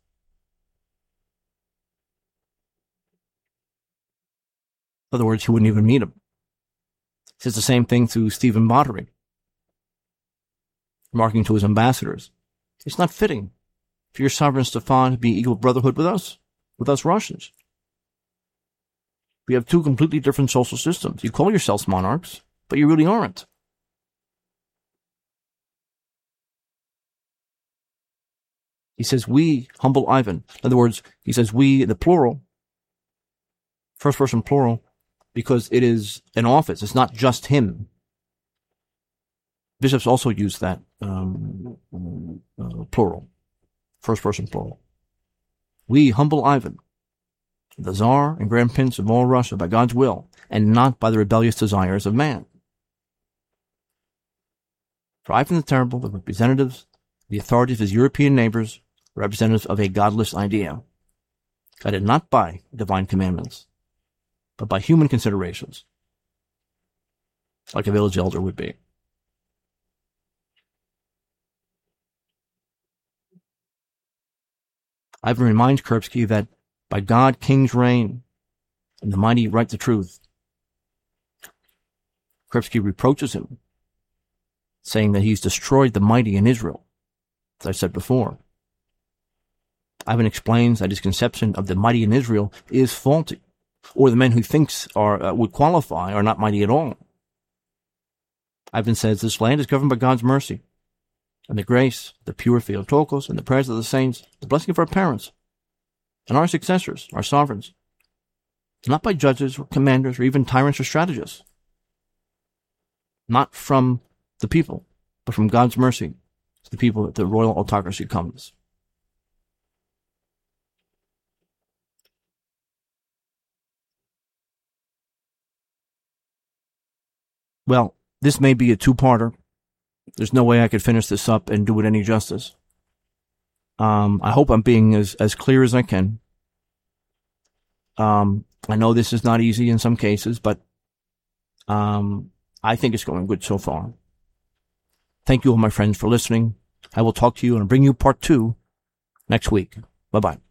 In other words, he wouldn't even meet him. He says the same thing to Stephen Batory, remarking to his ambassadors, it's not fitting for your sovereign Stefan to be equal brotherhood with us Russians. We have two completely different social systems. You call yourselves monarchs, but you really aren't. He says, we, humble Ivan. In other words, he says we, the plural, first person plural, because it is an office. It's not just him. Bishops also use that plural, first person plural. We, humble Ivan, the Tsar and Grand Prince of all Russia, by God's will, and not by the rebellious desires of man. For Ivan the Terrible, the representatives, the authority of his European neighbors, representatives of a godless idea, guided not by divine commandments, but by human considerations, like a village elder would be. Ivan reminds Kurbsky that by God kings reign, and the mighty write the truth. Kurbsky reproaches him, saying that he's destroyed the mighty in Israel, as I said before. Ivan explains that his conception of the mighty in Israel is faulty, or the men who thinks would qualify are not mighty at all. Ivan says this land is governed by God's mercy, and the grace, the pure Theotokos, and the prayers of the saints, the blessing of our parents, and our successors, our sovereigns, not by judges or commanders or even tyrants or strategists, not from the people, but from God's mercy to the people that the royal autocracy comes. Well, this may be a two-parter. There's no way I could finish this up and do it any justice. I hope I'm being as clear as I can. I know this is not easy in some cases, but I think it's going good so far. Thank you all, my friends, for listening. I will talk to you and bring you part 2 next week. Bye-bye.